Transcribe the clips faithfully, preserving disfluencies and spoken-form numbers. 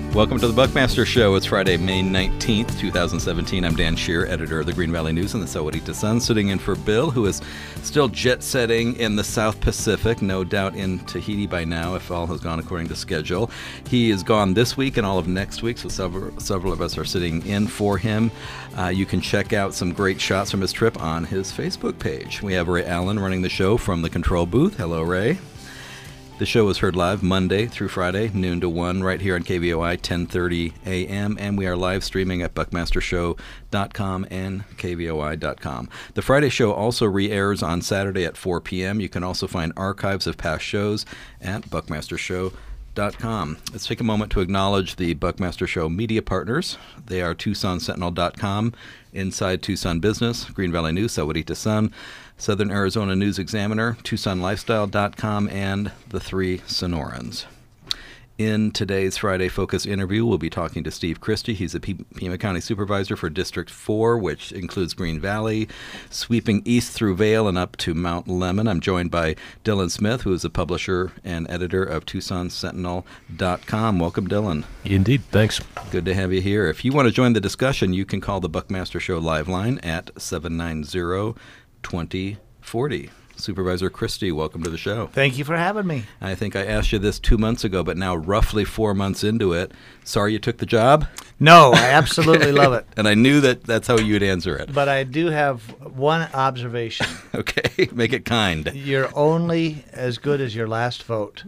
Welcome to the Buckmaster Show. It's Friday, May nineteenth, twenty seventeen. I'm Dan Shear, editor of the Green Valley News and the Sahuarita Sun, sitting in for Bill, who is still jet-setting in the South Pacific, no doubt in Tahiti by now, if all has gone according to schedule. He is gone this week and all of next week, so several, several of us are sitting in for him. Uh, you can check out some great shots from his trip on his Facebook page. We have Ray Allen running the show from the control booth. Hello, Ray. The show is heard live Monday through Friday, noon to one, right here on K V O I, ten thirty a.m., and we are live streaming at buckmaster show dot com and k v o i dot com. The Friday show also re-airs on Saturday at four p.m. You can also find archives of past shows at buckmaster show dot com. Let's take a moment to acknowledge the Buckmaster Show media partners. They are Tucson Sentinel dot com, Inside Tucson Business, Green Valley News, Sahuarita Sun, Southern Arizona News Examiner, Tucson Lifestyle dot com, and the Three Sonorans. In today's Friday Focus interview, we'll be talking to Steve Christie. He's a P- Pima County Supervisor for District four, which includes Green Valley, sweeping east through Vail and up to Mount Lemmon. I'm joined by Dylan Smith, who is the publisher and editor of Tucson Sentinel dot com. Welcome, Dylan. Indeed. Thanks. Good to have you here. If you want to join the discussion, you can call the Buckmaster Show live line at seven nine zero, two zero four zero. Supervisor Christie, welcome to the show. Thank you for having me. I think I asked you this two months ago, but now roughly four months into it, sorry you took the job? No, I absolutely love it. And I knew that that's how you'd answer it. But I do have one observation. Okay, make it kind. You're only as good as your last vote.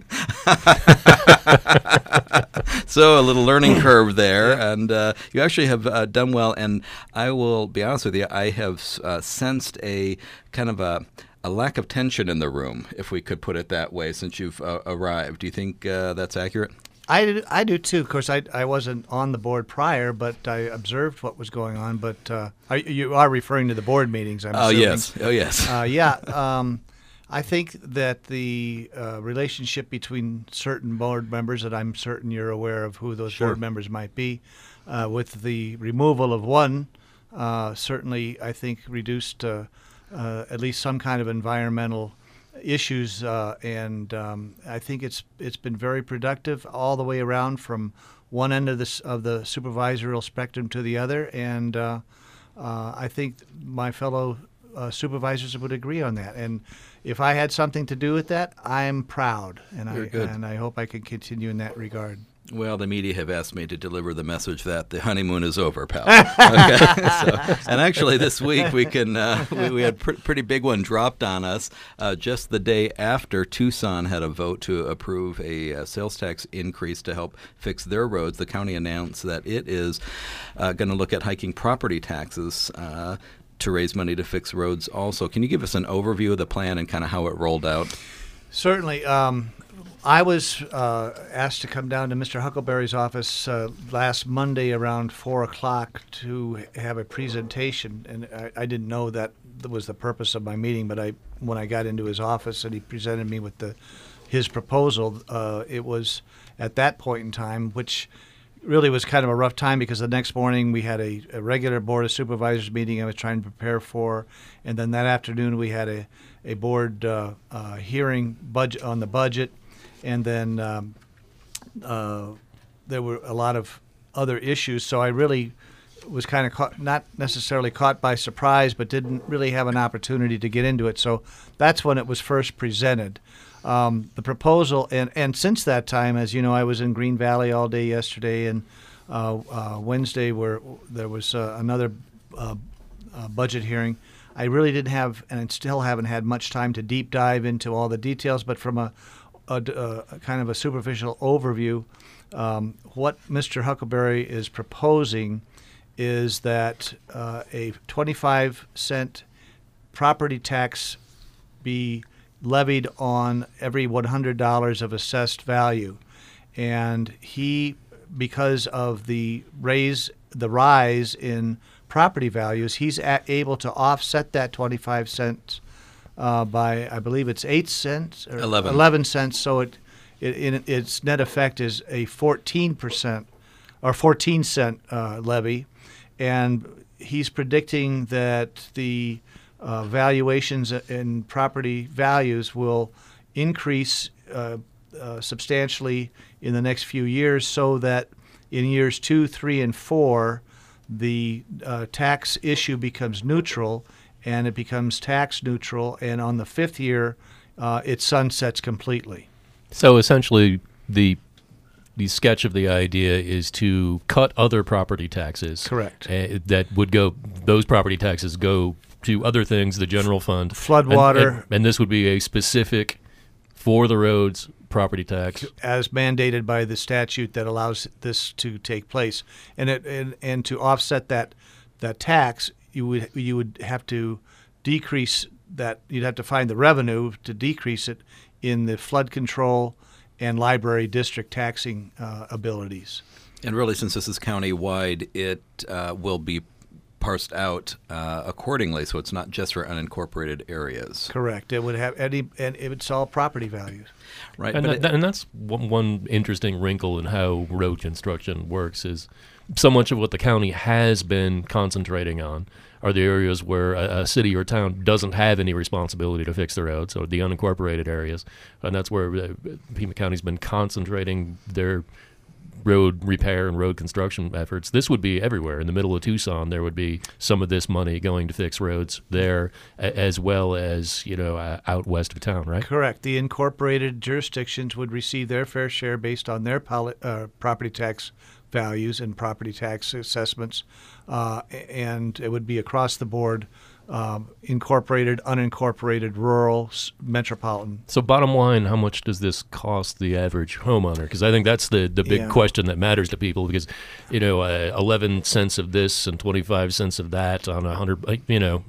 So a little learning curve there, and uh, you actually have uh, done well. And I will be honest with you, I have uh, sensed a kind of a a lack of tension in the room, if we could put it that way, since you've uh, arrived. Do you think uh, that's accurate? I do, I do too. Of course, I, I wasn't on the board prior, but I observed what was going on. But uh, are, you are referring to the board meetings, I'm oh, assuming. Yes. Oh, yes. Uh, yeah. Um, I think that the uh, relationship between certain board members, that I'm certain you're aware of who those Sure. board members might be, uh, with the removal of one, uh, certainly I think reduced uh, uh, at least some kind of environmental issues, uh, and um, I think it's it's been very productive all the way around from one end of this of the supervisorial spectrum to the other, and uh, uh, I think my fellow uh, supervisors would agree on that. And if I had something to do with that, I'm proud, and Very I good. and I hope I can continue in that regard. Well, the media have asked me to deliver the message that the honeymoon is over, pal. Okay? so, and actually, this week we can uh, we, we had a pr- pretty big one dropped on us uh, just the day after Tucson had a vote to approve a uh, sales tax increase to help fix their roads. The county announced that it is uh, going to look at hiking property taxes Uh, to raise money to fix roads also. Can you give us an overview of the plan and kind of how it rolled out? Certainly. Um, I was uh, asked to come down to Mister Huckleberry's office uh, last Monday around four o'clock to have a presentation, and I, I didn't know that was the purpose of my meeting, but I, when I got into his office and he presented me with the his proposal, uh, it was at that point in time, which really was kind of a rough time because the next morning we had a, a regular Board of Supervisors meeting I was trying to prepare for, and then that afternoon we had a, a board uh, uh, hearing budget on the budget, and then um, uh, there were a lot of other issues, so I really was kind of caught, not necessarily caught by surprise, but didn't really have an opportunity to get into it. So that's when it was first presented. Um, the proposal, and, and since that time, as you know, I was in Green Valley all day yesterday, and uh, uh, Wednesday where there was uh, another uh, uh, budget hearing. I really didn't have, and still haven't had much time to deep dive into all the details, but from a, a, a kind of a superficial overview, um, what Mister Huckleberry is proposing is that uh, a twenty-five cent property tax be levied on every one hundred dollars of assessed value. And he, because of the raise, the rise in property values, he's a- able to offset that twenty-five cents uh, by, I believe it's eight cents or eleven. eleven cents. So it, it, it its net effect is a fourteen percent or fourteen cent uh, levy. And he's predicting that the uh, valuations in property values will increase uh, uh, substantially in the next few years, so that In years two, three, and four, the uh, tax issue becomes neutral, and it becomes tax neutral. And on the fifth year, uh, it sunsets completely. So essentially, the the sketch of the idea is to cut other property taxes. Correct. Uh, that would go; those property taxes go to other things, the general fund, floodwater, and, and, and this would be a specific for the roads property tax as mandated by the statute that allows this to take place. And it and, and to offset that that tax, you would you would have to decrease that. You'd have to find the revenue to decrease it in the flood control and library district taxing uh, abilities. And really, since this is county-wide, it uh, will be parsed out uh, accordingly, so it's not just for unincorporated areas. Correct. It would have any, and it would solve property values. Right. And, but that, it, and that's one, one interesting wrinkle in how road construction works is so much of what the county has been concentrating on are the areas where a, a city or town doesn't have any responsibility to fix the roads, or the unincorporated areas. And that's where uh, Pima County's been concentrating their road repair and road construction efforts. This would be everywhere. In the middle of Tucson, there would be some of this money going to fix roads there, a- as well as, you know, uh, out west of town, right? Correct. The incorporated jurisdictions would receive their fair share based on their poli- uh, property tax values and property tax assessments, uh, and it would be across the board, um, incorporated, unincorporated, rural, s- metropolitan. So bottom line, how much does this cost the average homeowner? Because I think that's the, the big Yeah. question that matters to people, because, you know, uh, eleven cents of this and twenty-five cents of that on a hundred, like, you know,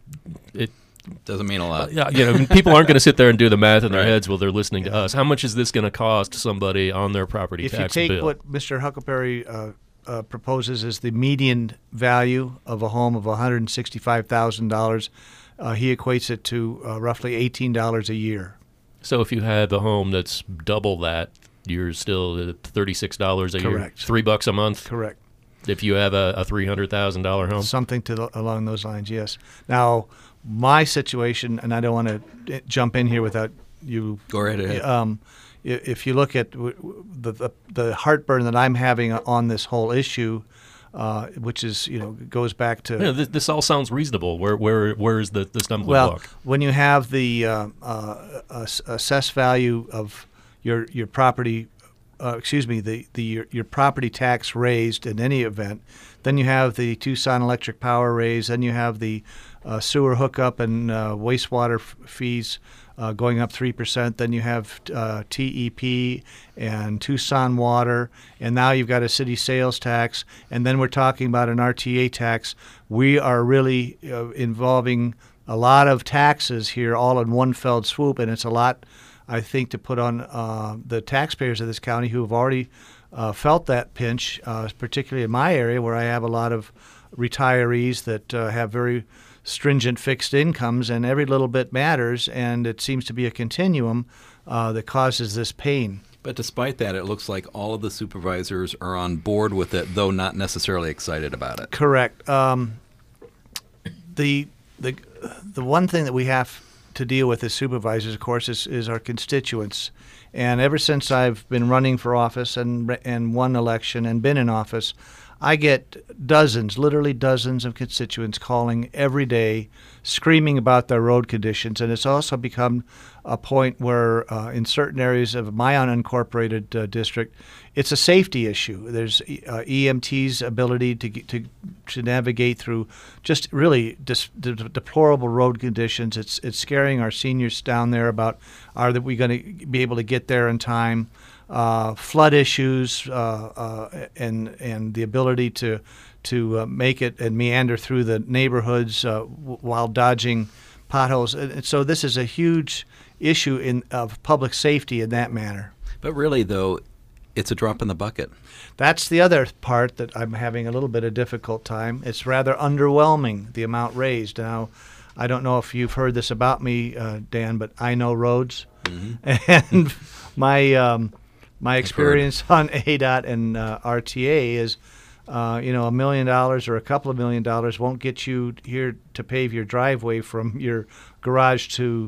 it doesn't mean a lot. yeah, you know, people aren't going to sit there and do the math in their Right. heads while they're listening to us. How much is this going to cost somebody on their property If you tax take bill? what Mister Huckleberry uh, uh, proposes as the median value of a home of one hundred sixty-five thousand dollars, uh, he equates it to uh, roughly eighteen dollars a year. So if you have a home that's double that, you're still at thirty-six dollars a Correct. year, three bucks a month. Correct. If you have a, a three hundred thousand dollar home. Something to the, along those lines, yes. Now, my situation, and I don't want to jump in here without you. Go right ahead. Um, i- if you look at w- w- the, the the heartburn that I'm having on this whole issue, uh, which is you know goes back to Yeah, this, this all sounds reasonable. Where where where is the, the stumbling well, block? when you have the uh, uh, ass- assessed value of your your property, uh, excuse me, the the your, your property tax raised in any event, then you have the Tucson Electric Power raise, then you have the uh, sewer hookup and uh, wastewater f- fees uh, going up three percent. Then you have uh, T E P and Tucson Water, and now you've got a city sales tax, and then we're talking about an R T A tax. We are really uh, involving a lot of taxes here all in one fell swoop, and it's a lot, I think, to put on uh, the taxpayers of this county who have already uh, felt that pinch, uh, particularly in my area where I have a lot of retirees that uh, have very stringent fixed incomes, and every little bit matters, and it seems to be a continuum uh, that causes this pain. But despite that, it looks like all of the supervisors are on board with it, though not necessarily excited about it. Correct. Um, the the the one thing that we have to deal with as supervisors, of course, is, is our constituents. And ever since I've been running for office and and won election and been in office, I get dozens, literally dozens of constituents calling every day, screaming about their road conditions. And it's also become a point where uh, in certain areas of my unincorporated uh, district, it's a safety issue. There's uh, E M T's ability to, get- to to navigate through just really dis- de- deplorable road conditions. It's it's scaring our seniors down there about are that we going to be able to get there in time. Uh, flood issues uh, uh, and and the ability to to uh, make it and meander through the neighborhoods uh, w- while dodging potholes. And and so this is a huge issue in of public safety in that manner. But really, though, it's a drop in the bucket. That's the other part that I'm having a little bit of difficult time. It's rather underwhelming, the amount raised. Now, I don't know if you've heard this about me, uh, Dan, but I know roads. And my um, my experience on A D O T and uh, R T A is, uh, you know, a million dollars or a couple of million dollars won't get you here to pave your driveway from your garage to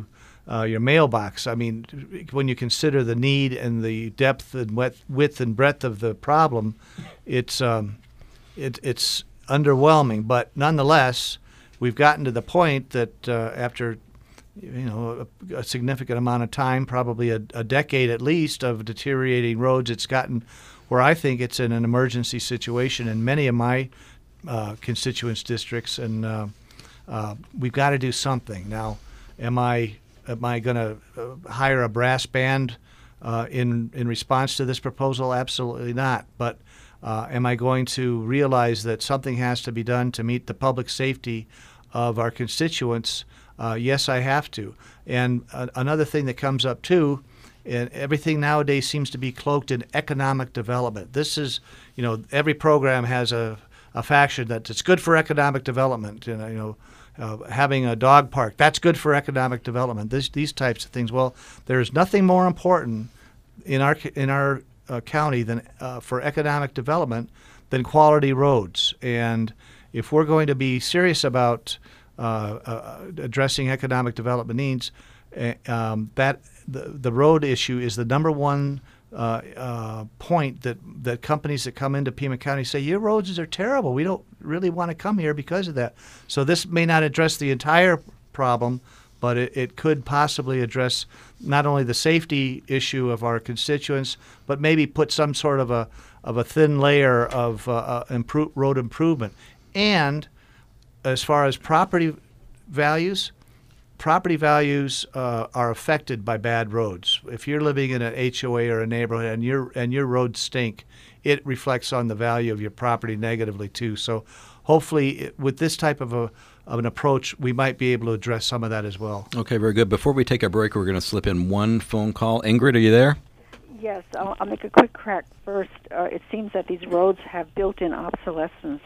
uh, your mailbox. I mean, when you consider the need and the depth and width and breadth of the problem, it's um, it, it's underwhelming. But nonetheless, we've gotten to the point that uh, after you know a, a significant amount of time, probably a, a decade at least, of deteriorating roads, it's gotten where I think it's in an emergency situation in many of my uh, constituents' districts, and uh, uh, we've got to do something. Now, am I am I going to uh, hire a brass band uh, in in response to this proposal? Absolutely not. But uh, am I going to realize that something has to be done to meet the public safety of our constituents? Uh, yes, I have to. And uh, another thing that comes up too, and everything nowadays seems to be cloaked in economic development. This is, you know, every program has a, a faction that it's good for economic development. You know, you know uh, having a dog park, that's good for economic development. This, these types of things. Well, there is nothing more important in our in our uh, county than uh, for economic development than quality roads. And if we're going to be serious about uh, uh, addressing economic development needs, uh, um, that The, the road issue is the number one uh, uh, point that, that companies that come into Pima County say, your roads are terrible. We don't really want to come here because of that. So this may not address the entire problem, but it, it could possibly address not only the safety issue of our constituents, but maybe put some sort of a of a thin layer of uh, uh, improve, road improvement. And as far as property values, property values uh, are affected by bad roads. If you're living in an H O A or a neighborhood and your and your roads stink, it reflects on the value of your property negatively too. So hopefully it, with this type of a of an approach, we might be able to address some of that as well. Okay, very good. Before we take a break, we're going to slip in one phone call. Ingrid, are you there? Yes, I'll, I'll make a quick crack first. Uh, it seems that these roads have built-in obsolescence.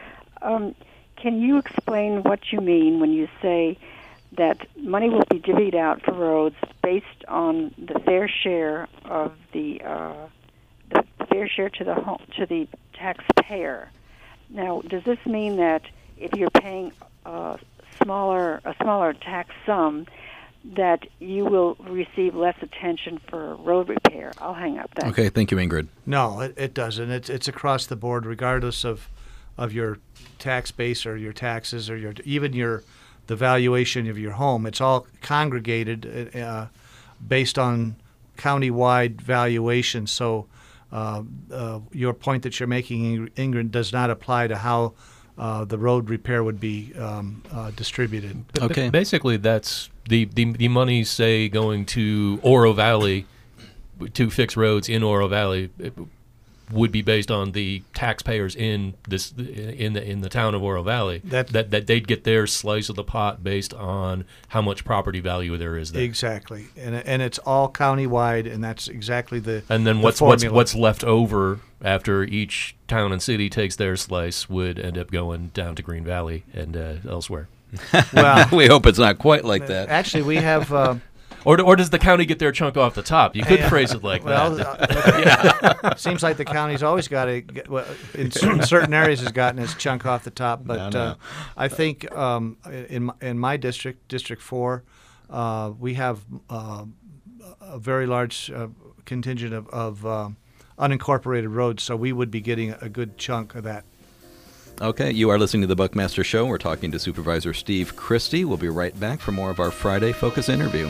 Um, can you explain what you mean when you say that money will be divvied out for roads based on the fair share of the uh, the fair share to the home, to the taxpayer? Now, does this mean that if you're paying a smaller a smaller tax sum, that you will receive less attention for road repair? I'll hang up. Thanks. Okay, thank you, Ingrid. No, it, it doesn't. It's it's across the board, regardless of of your tax base or your taxes or your even your the valuation of your home. It's all congregated uh, based on county-wide valuation. So uh, uh, your point that you're making, Ingrid, does not apply to how uh, the road repair would be um, uh, distributed. Okay. Basically, that's the, the, the money, say, going to Oro Valley to fix roads in Oro Valley. It, would be based on the taxpayers in this in the in the town of Oro Valley. That, that that they'd get their slice of the pot based on how much property value there is there. Exactly, and and it's all countywide, and that's exactly the. And then the what's what's formula. what's left over after each town and city takes their slice would end up going down to Green Valley and uh, elsewhere. Well, we hope it's not quite like that. Actually, we have. Uh, Or, or does the county get their chunk off the top? You could yeah. phrase it like well, that. Uh, yeah. Seems like the county's always got to, well, in certain areas has gotten its chunk off the top. But no, no. Uh, I think um, in, my, in my district, District four, uh, we have uh, a very large uh, contingent of, of uh, unincorporated roads, so we would be getting a good chunk of that. Okay, you are listening to The Buckmaster Show. We're talking to Supervisor Steve Christie. We'll be right back for more of our Friday Focus interview.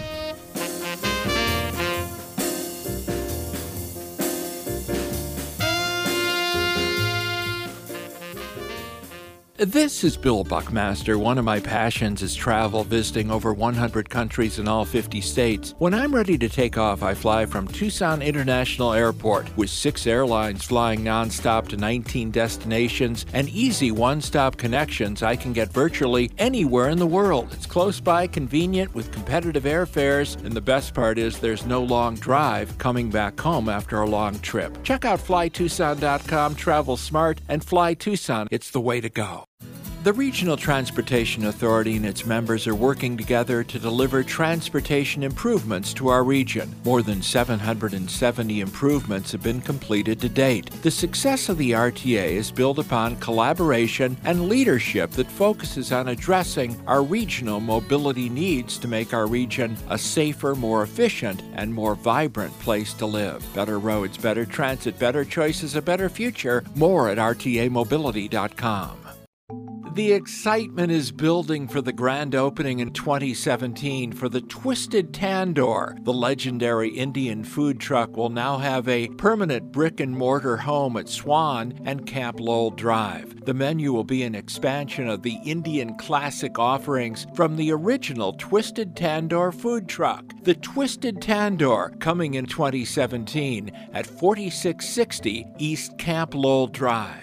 This is Bill Buckmaster. One of my passions is travel, visiting over one hundred countries in all fifty states. When I'm ready to take off, I fly from Tucson International Airport. With six airlines flying nonstop to nineteen destinations and easy one-stop connections, I can get virtually anywhere in the world. It's close by, convenient, with competitive airfares, and the best part is there's no long drive coming back home after a long trip. Check out fly tucson dot com, travel smart, and Fly Tucson. It's the way to go. The Regional Transportation Authority and its members are working together to deliver transportation improvements to our region. More than seven hundred seventy improvements have been completed to date. The success of the R T A is built upon collaboration and leadership that focuses on addressing our regional mobility needs to make our region a safer, more efficient, and more vibrant place to live. Better roads, better transit, better choices, a better future. More at R T A mobility dot com. The excitement is building for the grand opening in twenty seventeen for the Twisted Tandoor. The legendary Indian food truck will now have a permanent brick-and-mortar home at Swan and Camp Lowell Drive. The menu will be an expansion of the Indian classic offerings from the original Twisted Tandoor food truck. The Twisted Tandoor, coming in twenty seventeen at forty-six sixty East Camp Lowell Drive.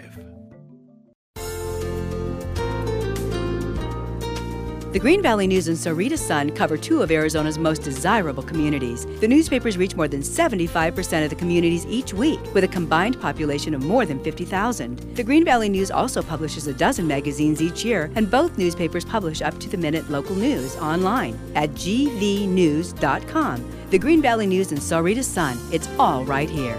The Green Valley News and Sahuarita Sun cover two of Arizona's most desirable communities. The newspapers reach more than seventy-five percent of the communities each week, with a combined population of more than fifty thousand. The Green Valley News also publishes a dozen magazines each year, and both newspapers publish up-to-the-minute local news online at g v news dot com. The Green Valley News and Sahuarita Sun, it's all right here.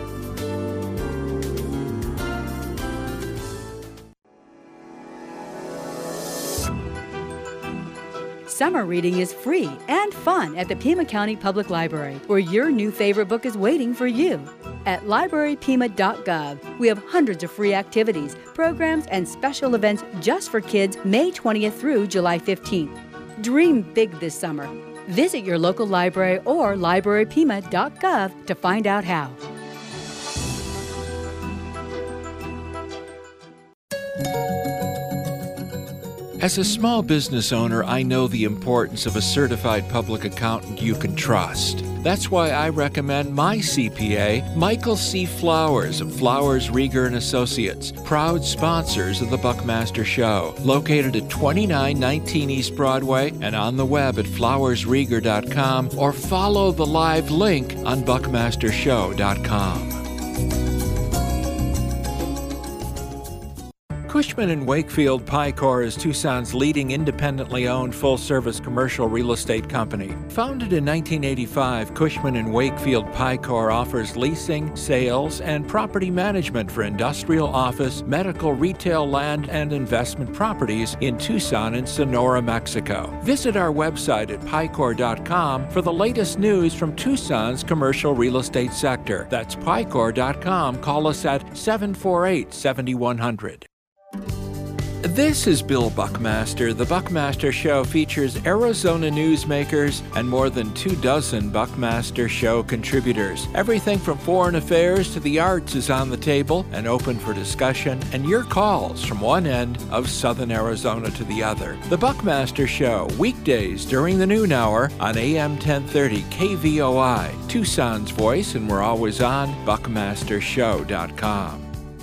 Summer reading is free and fun at the Pima County Public Library, where your new favorite book is waiting for you. At library pima dot gov, we have hundreds of free activities, programs, and special events just for kids May twentieth through July fifteenth. Dream big this summer. Visit your local library or library pima dot gov to find out how. As a small business owner, I know the importance of a certified public accountant you can trust. That's why I recommend my C P A, Michael C. Flowers of Flowers, Rieger and Associates, proud sponsors of the Buckmaster Show, located at twenty-nine nineteen East Broadway and on the web at flowers rieger dot com, or follow the live link on buckmaster show dot com. Cushman and Wakefield Picor is Tucson's leading independently owned full-service commercial real estate company. Founded in nineteen eighty-five, Cushman and Wakefield Picor offers leasing, sales, and property management for industrial, office, medical, retail, land, and investment properties in Tucson and Sonora, Mexico. Visit our website at picor dot com for the latest news from Tucson's commercial real estate sector. That's picor dot com. Call us at seven four eight, seven one zero zero. This is Bill Buckmaster. The Buckmaster Show features Arizona newsmakers and more than two dozen Buckmaster Show contributors. Everything from foreign affairs to the arts is on the table and open for discussion and your calls from one end of southern Arizona to the other. The Buckmaster Show, weekdays during the noon hour on A M ten thirty K V O I, Tucson's voice, and we're always on buckmaster show dot com.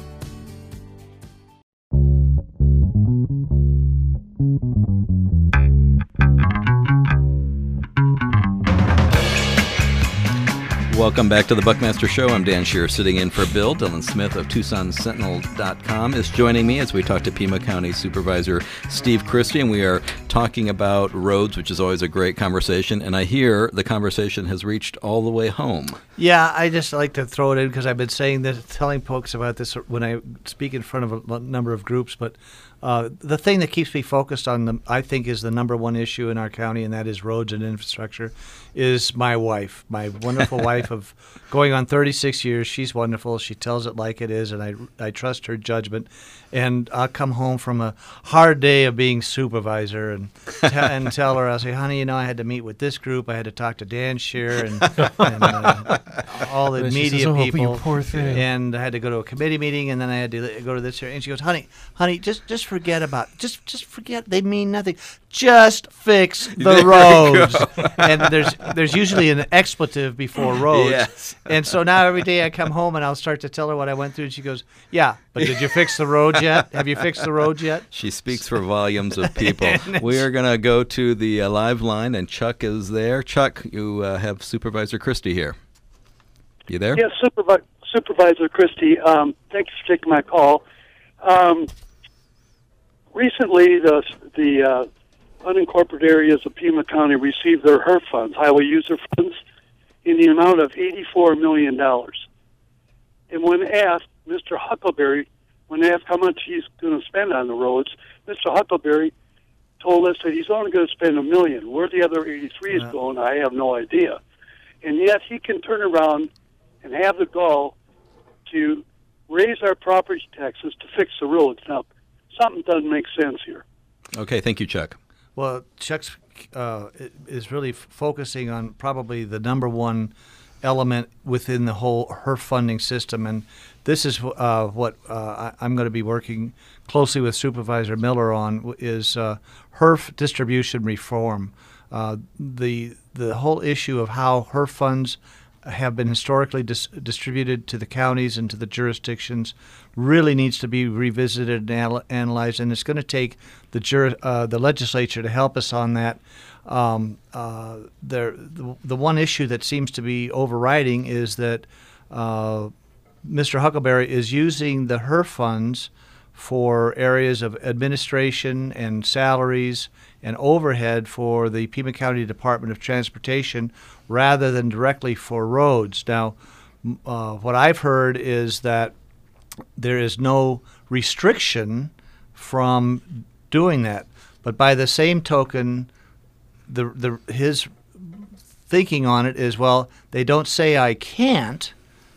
Welcome back to the Buckmaster Show. I'm Dan Shearer, sitting in for Bill. Dylan Smith of Tucson Sentinel dot com is joining me as we talk to Pima County Supervisor Steve Christie, and we are talking about roads, which is always a great conversation, and I hear the conversation has reached all the way home. Yeah, I just like to throw it in because I've been saying this, telling folks about this when I speak in front of a number of groups, but uh, the thing that keeps me focused on, the, I think, is the number one issue in our county, and that is roads and infrastructure, is my wife, my wonderful wife of going on thirty-six years. She's wonderful. She tells it like it is, and I, I trust her judgment. And I'll come home from a hard day of being supervisor and t- and tell her, I'll say, honey, you know, I had to meet with this group. I had to talk to Dan Shearer and, and uh, all the and media says, oh, people. you poor thing. And I had to go to a committee meeting, and then I had to go to this here. And she goes, honey, honey, just just forget about it. Just, just forget. They mean nothing. Just fix the roads. And there's there's usually an expletive before roads. Yes. And so now every day I come home and I'll start to tell her what I went through, and she goes, yeah, but did you fix the roads yet? Have you fixed the roads yet? She speaks for volumes of people. We are going to go to the uh, live line, and Chuck is there. Chuck, you uh, have Supervisor Christie here. You there? Yes, Supervi- Supervisor Christie. Um, thank you for taking my call. Um, recently the the uh, unincorporated areas of Pima County received their H E R F funds, highway user funds, in the amount of eighty-four million dollars. And when asked, Mister Huckleberry, when asked how much he's going to spend on the roads, Mister Huckleberry told us that he's only going to spend a million. Where the other eighty-three is going, I have no idea. And yet he can turn around and have the gall to raise our property taxes to fix the roads. Now, something doesn't make sense here. Okay, thank you, Chuck. Well, Chuck's uh, is really f- focusing on probably the number one element within the whole H E R F funding system, and this is uh, what uh, I, I'm going to be working closely with Supervisor Miller on is uh, H E R F distribution reform. Uh, the the whole issue of how H E R F funds have been historically dis- distributed to the counties and to the jurisdictions really needs to be revisited and anal- analyzed, and it's going to take the jur- uh, the legislature to help us on that. Um, uh, there, the, the one issue that seems to be overriding is that uh, Mister Huckleberry is using the H E R F funds for areas of administration and salaries and overhead for the Pima County Department of Transportation rather than directly for roads. Now, uh, what I've heard is that there is no restriction from doing that. But by the same token, the the his thinking on it is, well, they don't say I can't,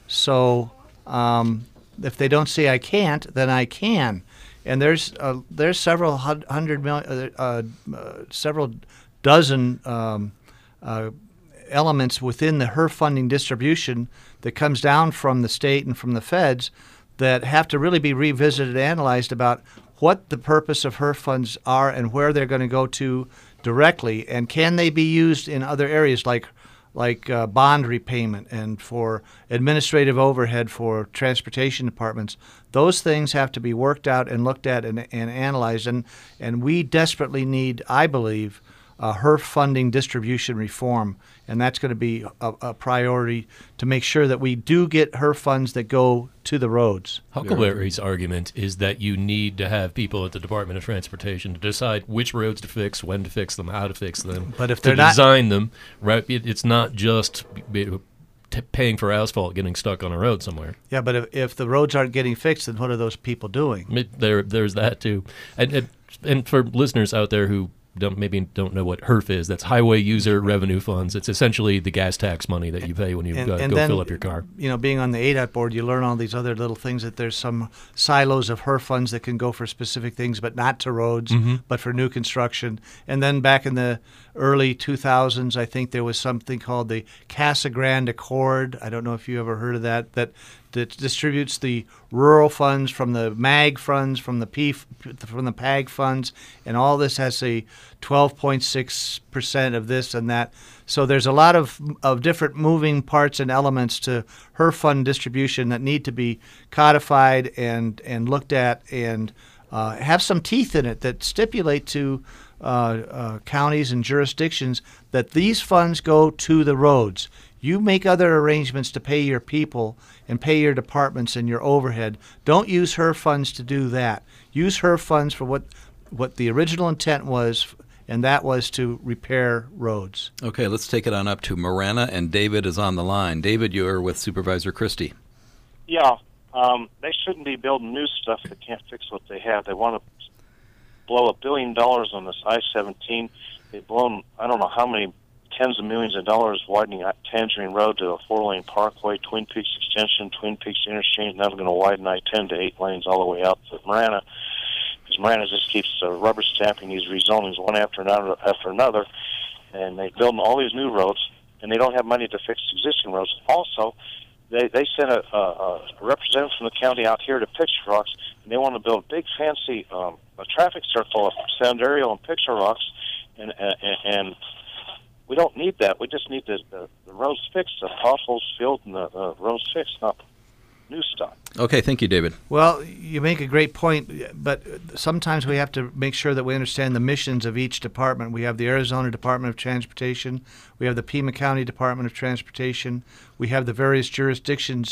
so um, if they don't say I can't, then I can. And there's uh, there's several hundred million, uh, uh, several dozen um, uh, elements within the H E R F funding distribution that comes down from the state and from the feds that have to really be revisited and analyzed about what the purpose of H E R F funds are and where they're going to go to directly, and can they be used in other areas like like uh, bond repayment and for administrative overhead for transportation departments. Those things have to be worked out and looked at and, and analyzed, and, and we desperately need, I believe, uh, H E R F funding distribution reform, and that's going to be a, a priority to make sure that we do get H E R F funds that go to the roads. Huckleberry's argument is that you need to have people at the Department of Transportation to decide which roads to fix, when to fix them, how to fix them, but if to they're not design them. Right, it, it's not just t- paying for asphalt getting stuck on a road somewhere. Yeah, but if, if the roads aren't getting fixed, then what are those people doing? It, there, there's that too, and, and and for listeners out there who don't maybe don't know what H E R F is, that's Highway User Revenue Funds. It's essentially the gas tax money that you pay when you and, go, and go then, fill up your car. You know, being on the A D O T board, you learn all these other little things, that there's some silos of H E R F funds that can go for specific things, but not to roads, Mm-hmm. but for new construction. And then back in the early two thousands, I think there was something called the Casa Grande Accord. I don't know if you ever heard of that, that that distributes the rural funds from the M A G funds, from the P, from the P A G funds, and all this has a twelve point six percent of this and that. So there's a lot of of different moving parts and elements to H E R F fund distribution that need to be codified and and looked at and uh, have some teeth in it that stipulate to uh, uh, counties and jurisdictions that these funds go to the roads. You make other arrangements to pay your people and pay your departments and your overhead. Don't use H E R F funds to do that. Use H E R F funds for what what the original intent was, and that was to repair roads. Okay, let's take it on up to Marana, and David is on the line. David, you're with Supervisor Christie. Yeah, um, they shouldn't be building new stuff that can't fix what they have. They want to blow a billion dollars on this I seventeen. They've blown, I don't know how many tens of millions of dollars widening Tangerine Road to a four-lane parkway, Twin Peaks Extension, Twin Peaks Interchange. Now they're going to widen I ten to eight lanes all the way out to Marana, because Marana just keeps uh, rubber stamping these rezonings one after another after another, and they're building all these new roads, and they don't have money to fix existing roads. Also, they they sent a, a, a representative from the county out here to Picture Rocks, and they want to build a big fancy um, a traffic circle of Sound Aerial and Picture Rocks, and and, and we don't need that. We just need the, the, the roads fixed, the potholes filled, and the, the roads fixed, not new stuff. Okay, thank you, David. Well, you make a great point, but sometimes we have to make sure that we understand the missions of each department. We have the Arizona Department of Transportation. We have the Pima County Department of Transportation. We have the various jurisdictions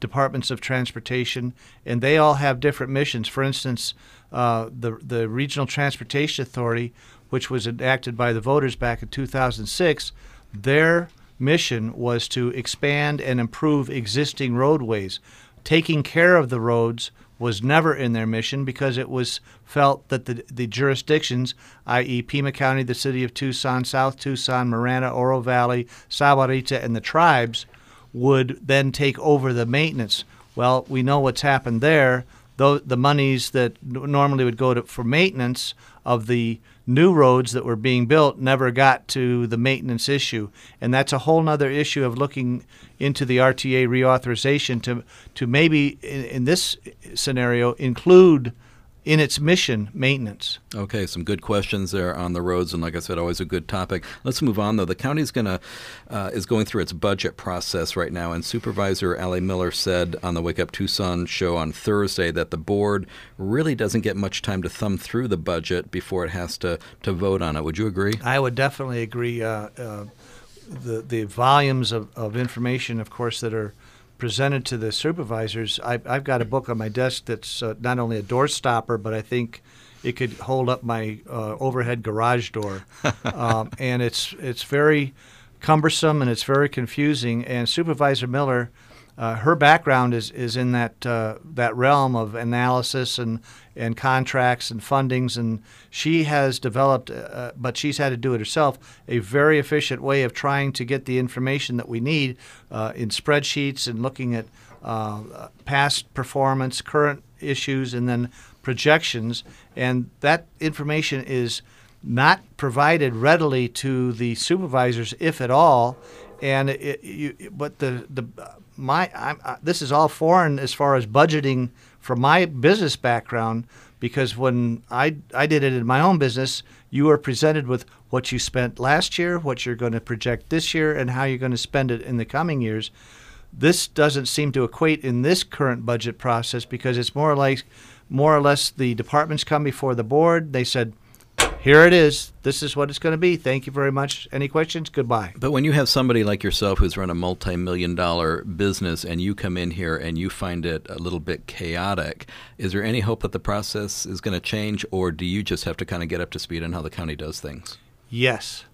departments of transportation, and they all have different missions. For instance, uh, the the Regional Transportation Authority, which was enacted by the voters back in two thousand six, their mission was to expand and improve existing roadways. Taking care of the roads was never in their mission because it was felt that the the jurisdictions, that is. Pima County, the city of Tucson, South Tucson, Marana, Oro Valley, Sahuarita, and the tribes would then take over the maintenance. Well, we know what's happened there. Though the monies that n- normally would go to, for maintenance of the new roads that were being built never got to the maintenance issue. And that's a whole nother issue of looking into the R T A reauthorization to to maybe, in, in this scenario, include in its mission maintenance. Okay, some good questions there on the roads, and like I said, always a good topic. Let's move on, though. The county's gonna uh, is going through its budget process right now, and Supervisor Allie Miller said on the Wake Up Tucson show on Thursday that the board really doesn't get much time to thumb through the budget before it has to, to vote on it. Would you agree? I would definitely agree. Uh, uh, the the volumes of, of information, of course, that are presented to the supervisors. I've, I've got a book on my desk that's uh, not only a door stopper, but I think it could hold up my uh, overhead garage door. um, and it's it's very cumbersome and it's very confusing. And Supervisor Miller, uh, her background is, is in that uh, that realm of analysis and, and contracts and fundings, and she has developed, uh, but she's had to do it herself, a very efficient way of trying to get the information that we need uh, in spreadsheets and looking at uh, past performance, current issues, and then projections. And that information is not provided readily to the supervisors, if at all. And it, you, but the the my I'm, uh, this is all foreign as far as budgeting from my business background, because when I I did it in my own business, you are presented with what you spent last year, what you're going to project this year, and how you're going to spend it in the coming years. This doesn't seem to equate in this current budget process, because it's more like more or less the departments come before the board. They said, here it is. This is what it's going to be. Thank you very much. Any questions? Goodbye. But when you have somebody like yourself who's run a multi-million dollar business and you come in here and you find it a little bit chaotic, is there any hope that the process is going to change, or do you just have to kind of get up to speed on how the county does things? Yes.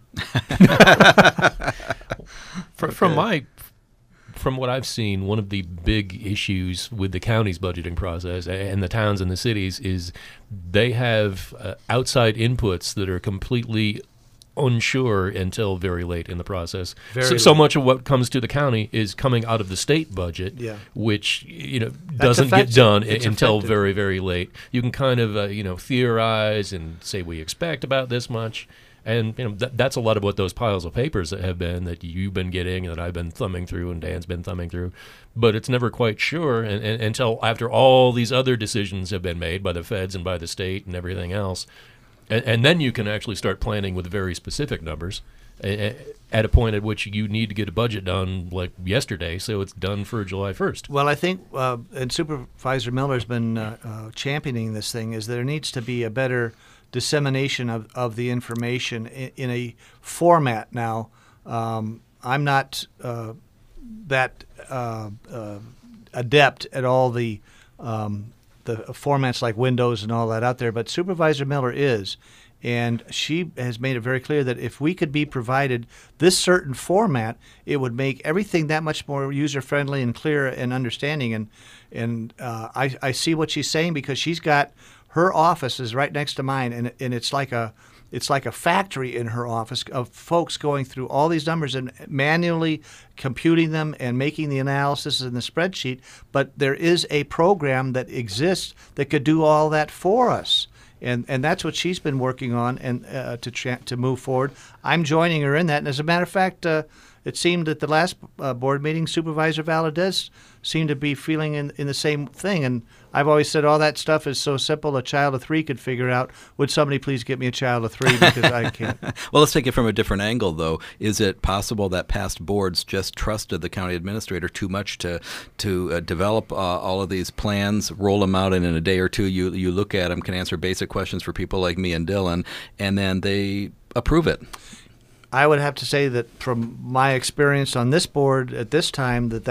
From, from my From what I've seen, one of the big issues with the county's budgeting process and the towns and the cities is they have uh, outside inputs that are completely unsure until very late in the process. Very So, so late. much of what comes to the county is coming out of the state budget, Yeah. which you know doesn't effective. get done It's until effective. very, very late. You can kind of uh, you know theorize and say we expect about this much. And you know th- that's a lot of what those piles of papers that have been that you've been getting, that I've been thumbing through, and Dan's been thumbing through. But it's never quite sure and, and, until after all these other decisions have been made by the feds and by the state and everything else. And, and then you can actually start planning with very specific numbers a- a- at a point at which you need to get a budget done like yesterday, so it's done for July first. Well, I think, uh, and Supervisor Miller's been uh, uh, championing this thing, is there needs to be a better dissemination of, of the information in, in a format now. Um, I'm not uh, that uh, uh, adept at all the um, the formats like Windows and all that out there, but Supervisor Miller is. And she has made it very clear that if we could be provided this certain format, it would make everything that much more user-friendly and clear and understanding. And and uh, I, I see what she's saying, because she's got her office is right next to mine, and and it's like a it's like a factory in her office of folks going through all these numbers and manually computing them and making the analysis in the spreadsheet. But there is a program that exists that could do all that for us. And and that's what she's been working on, and uh, to tra- to move forward. I'm joining her in that. And as a matter of fact, uh, it seemed at the last uh, board meeting, Supervisor Valadez seemed to be feeling in, in the same thing. And I've always said all that stuff is so simple a child of three could figure out. Would somebody please get me a child of three, because I can't. Well, let's take it from a different angle, though. Is it possible that past boards just trusted the county administrator too much to to uh, develop uh, all of these plans, roll them out, and in a day or two you you look at them, can answer basic questions for people like me and Dylan, and then they approve it? I would have to say that from my experience on this board at this time, that that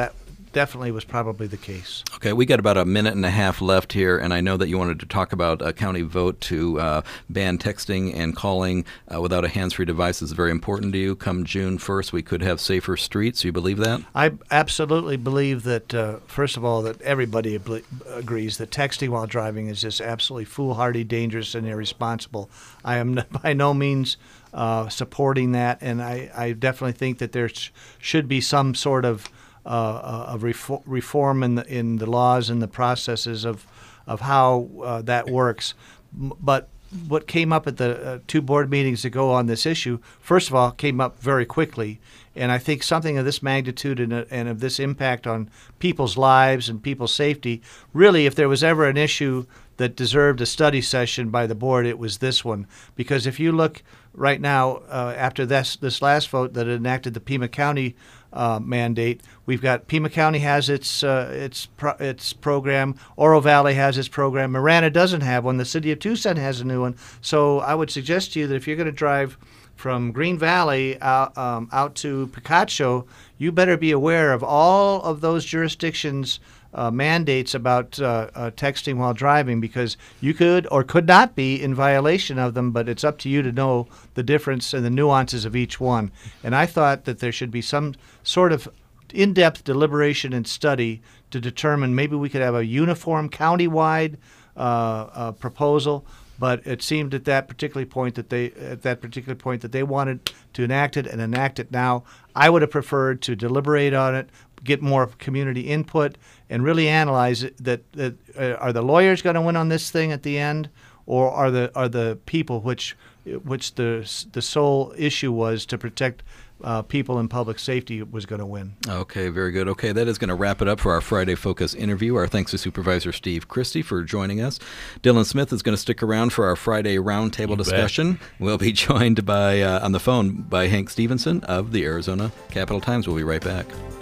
definitely was probably the case. Okay, we got about a minute and a half left here, and I know that you wanted to talk about a county vote to uh, ban texting and calling uh, without a hands-free device. Is very important to you. Come June first, we could have safer streets. You believe that? I absolutely believe that, uh, first of all, that everybody ab- agrees that texting while driving is just absolutely foolhardy, dangerous, and irresponsible. I am by no means uh, supporting that, and I, I definitely think that there sh- should be some sort of uh, of refor- reform in the in the laws and the processes of of how uh, that works. M- but what came up at the uh, two board meetings ago on this issue, first of all, came up very quickly. And I think something of this magnitude and, uh, and of this impact on people's lives and people's safety, really, if there was ever an issue that deserved a study session by the board, it was this one. Because if you look right now, uh, after this, this last vote that enacted the Pima County uh, mandate, we've got Pima County has its uh, its pro- its program, Oro Valley has its program, Marana doesn't have one, the city of Tucson has a new one. So I would suggest to you that if you're going to drive from Green Valley out, um, out to Picacho, you better be aware of all of those jurisdictions' uh, mandates about uh, uh, texting while driving, because you could or could not be in violation of them, but it's up to you to know the difference and the nuances of each one. And I thought that there should be some sort of in-depth deliberation and study to determine maybe we could have a uniform county-wide uh, uh, proposal. But it seemed at that particular point that they at that particular point that they wanted to enact it and enact it now. I would have preferred to deliberate on it, get more community input, and really analyze it. That, that uh, are the lawyers going to win on this thing at the end, or are the are the people which which the the sole issue was to protect Uh, people in public safety was going to win. Okay, very good. Okay, that is going to wrap it up for our Friday Focus interview. Our thanks to Supervisor Steve Christie for joining us. Dylan Smith is going to stick around for our Friday roundtable discussion. Bet. We'll be joined by uh, on the phone by Hank Stevenson of the Arizona Capital Times. We'll be right back.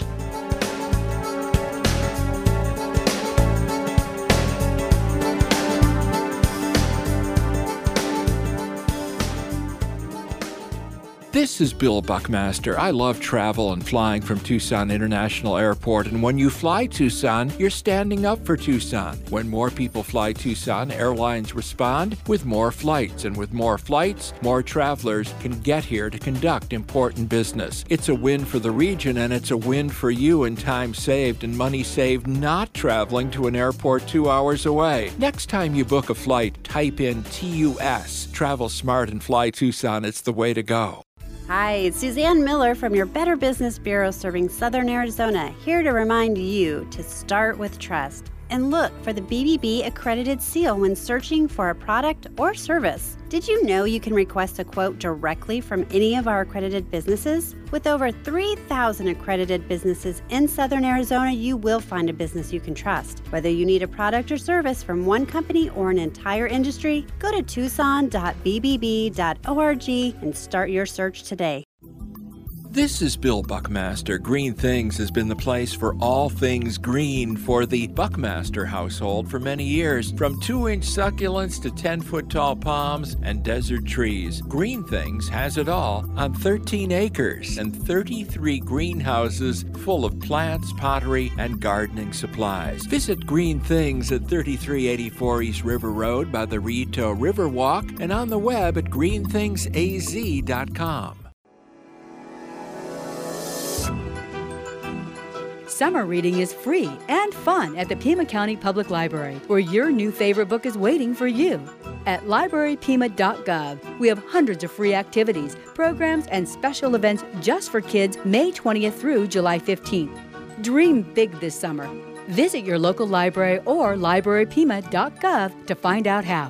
This is Bill Buckmaster. I love travel and flying from Tucson International Airport, and when you fly Tucson, you're standing up for Tucson. When more people fly Tucson, airlines respond with more flights, and with more flights, more travelers can get here to conduct important business. It's a win for the region, and it's a win for you in time saved and money saved not traveling to an airport two hours away. Next time you book a flight, type in T U S. Travel smart and fly Tucson. It's the way to go. Hi, it's Suzanne Miller from your Better Business Bureau serving Southern Arizona, here to remind you to start with trust and look for the B B B accredited seal when searching for a product or service. Did you know you can request a quote directly from any of our accredited businesses? With over three thousand accredited businesses in Southern Arizona, you will find a business you can trust. Whether you need a product or service from one company or an entire industry, go to tucson dot b b b dot org and start your search today. This is Bill Buckmaster. Green Things has been the place for all things green for the Buckmaster household for many years. From two-inch succulents to ten-foot tall palms and desert trees, Green Things has it all on thirteen acres and thirty-three greenhouses full of plants, pottery, and gardening supplies. Visit Green Things at thirty-three eighty-four East River Road by the Rito Riverwalk and on the web at green things a z dot com. Summer reading is free and fun at the Pima County Public Library, where your new favorite book is waiting for you. At library pima dot gov, we have hundreds of free activities, programs, and special events just for kids May twentieth through July fifteenth. Dream big this summer. Visit your local library or library pima dot gov to find out how.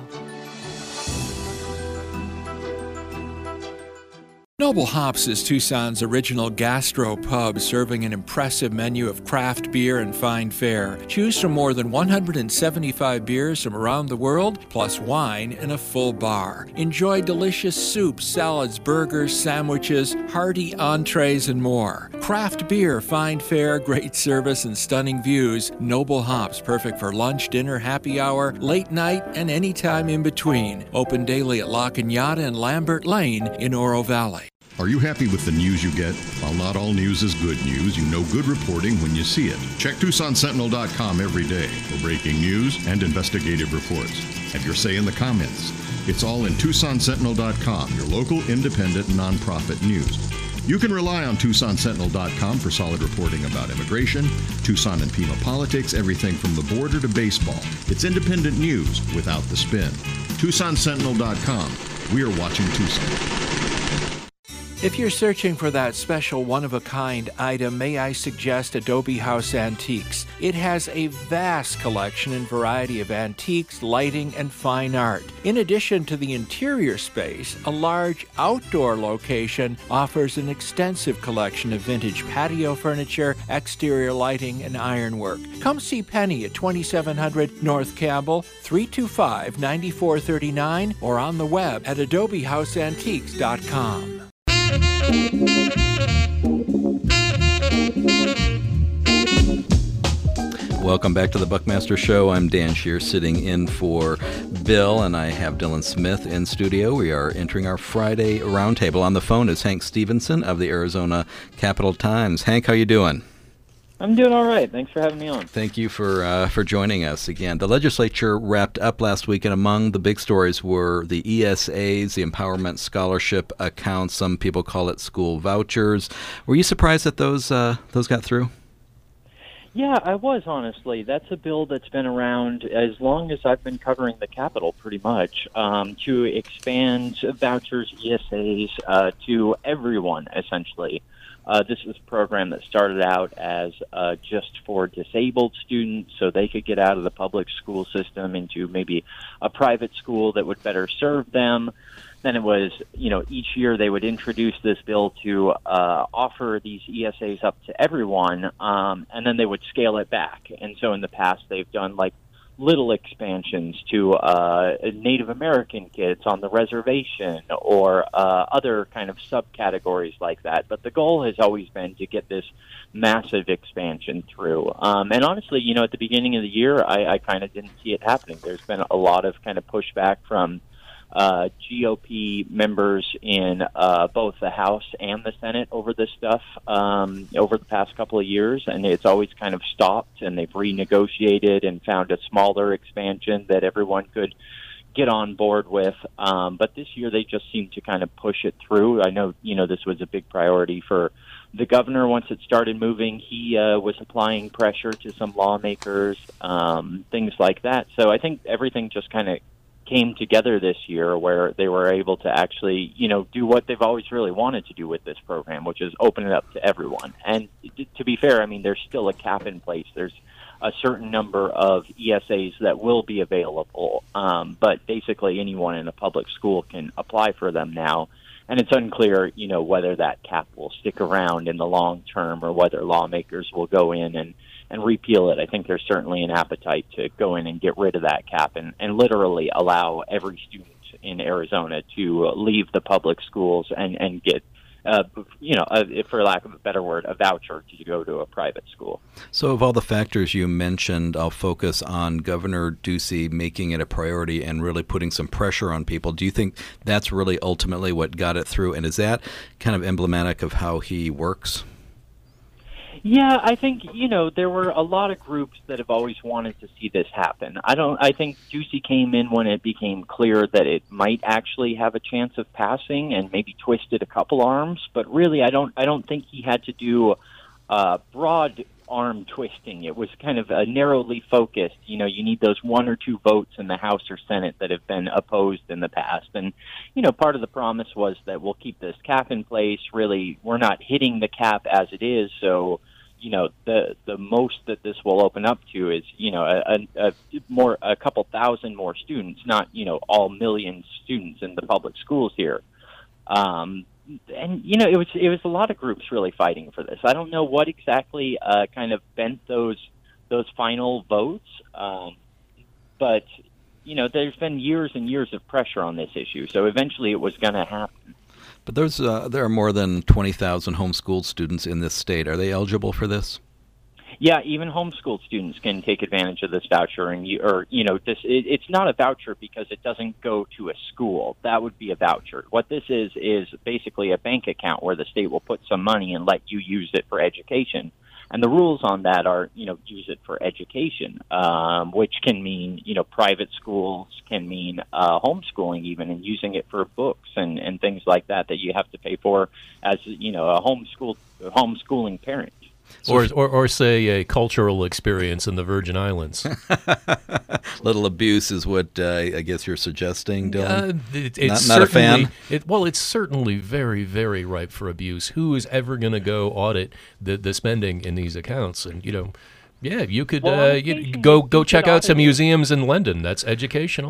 Noble Hops is Tucson's original gastro pub, serving an impressive menu of craft beer and fine fare. Choose from more than one hundred seventy-five beers from around the world, plus wine and a full bar. Enjoy delicious soups, salads, burgers, sandwiches, hearty entrees, and more. Craft beer, fine fare, great service, and stunning views. Noble Hops, perfect for lunch, dinner, happy hour, late night, and any time in between. Open daily at La Cañada and Lambert Lane in Oro Valley. Are you happy with the news you get? While not all news is good news, you know good reporting when you see it. Check Tucson Sentinel dot com every day for breaking news and investigative reports. Have your say in the comments. It's all in Tucson Sentinel dot com, your local independent nonprofit news. You can rely on Tucson Sentinel dot com for solid reporting about immigration, Tucson and Pima politics, everything from the border to baseball. It's independent news without the spin. Tucson Sentinel dot com. We're watching Tucson. If you're searching for that special one-of-a-kind item, may I suggest Adobe House Antiques. It has a vast collection and variety of antiques, lighting, and fine art. In addition to the interior space, a large outdoor location offers an extensive collection of vintage patio furniture, exterior lighting, and ironwork. Come see Penny at twenty-seven hundred North Campbell, three two five, nine four three nine, or on the web at adobe house antiques dot com. Welcome back to the Buckmaster Show. I'm Dan Shear, sitting in for Bill, and I have Dylan Smith in studio. We are entering our Friday roundtable. On the phone is Hank Stevenson of the Arizona Capital Times. Hank, how you doing? I'm doing all right. Thanks for having me on. Thank you for uh, for joining us again. The legislature wrapped up last week, and among the big stories were the E S As, the Empowerment Scholarship Accounts. Some people call it school vouchers. Were you surprised that those uh, those got through? Yeah, I was, honestly. That's a bill that's been around as long as I've been covering the Capitol, pretty much, um, to expand vouchers, E S As, uh, to everyone, essentially. Uh, this is a program that started out as uh, just for disabled students so they could get out of the public school system into maybe a private school that would better serve them. Then it was, you know, each year they would introduce this bill to uh, offer these E S As up to everyone, um, and then they would scale it back. And so in the past they've done, like, little expansions to uh, Native American kids on the reservation or uh, other kind of subcategories like that. But the goal has always been to get this massive expansion through. Um, and honestly, you know, at the beginning of the year, I, I kind of didn't see it happening. There's been a lot of kind of pushback from uh, G O P members in uh, both the House and the Senate over this stuff um, over the past couple of years, and it's always kind of stopped, and they've renegotiated and found a smaller expansion that everyone could get on board with. Um, but this year they just seem to kind of push it through. I know, you know, this was a big priority for the governor. Once it started moving, he uh, was applying pressure to some lawmakers, um, things like that. So I think everything just kind of came together this year where they were able to actually, you know, do what they've always really wanted to do with this program, which is open it up to everyone. And to be fair, I mean, there's still a cap in place. There's a certain number of E S As that will be available, um, but basically anyone in a public school can apply for them now. And it's unclear, you know, whether that cap will stick around in the long term or whether lawmakers will go in and and repeal it. I think there's certainly an appetite to go in and get rid of that cap and, and literally allow every student in Arizona to leave the public schools and, and get, uh, you know, a, for lack of a better word, a voucher to go to a private school. So of all the factors you mentioned, I'll focus on Governor Ducey making it a priority and really putting some pressure on people. Do you think that's really ultimately what got it through? And is that kind of emblematic of how he works? Yeah, I think, you know, there were a lot of groups that have always wanted to see this happen. I don't. I think Ducey came in when it became clear that it might actually have a chance of passing and maybe twisted a couple arms. But really, I don't. I don't think he had to do uh, broad arm twisting. It was kind of a narrowly focused. You know, you need those one or two votes in the House or Senate that have been opposed in the past. And, you know, part of the promise was that we'll keep this cap in place. Really, we're not hitting the cap as it is, so you know, the the most that this will open up to is, you know, a, a, a more a couple thousand more students, not, you know, all million students in the public schools here. Um, and you know, it was it was a lot of groups really fighting for this. I don't know what exactly uh, kind of bent those those final votes, um, but you know, there's been years and years of pressure on this issue, so eventually it was going to happen. But there's uh, there are more than twenty thousand homeschooled students in this state. Are they eligible for this? Yeah, even homeschooled students can take advantage of this voucher, and you, or you know, this it, it's not a voucher because it doesn't go to a school. That would be a voucher. What this is is basically a bank account where the state will put some money and let you use it for education. And the rules on that are, you know, use it for education, um, which can mean, you know, private schools, can mean uh, homeschooling even, and using it for books and, and things like that that you have to pay for as, you know, a homeschool homeschooling parent. Or, or, or say a cultural experience in the Virgin Islands. Little abuse is what uh, I guess you're suggesting, Dylan. Uh, it, it's not, not a fan? It, well, it's certainly very, very ripe for abuse. Who is ever going to go audit the, the spending in these accounts? And, you know, yeah, you could well, uh, you, go go check out some museums in London. That's educational.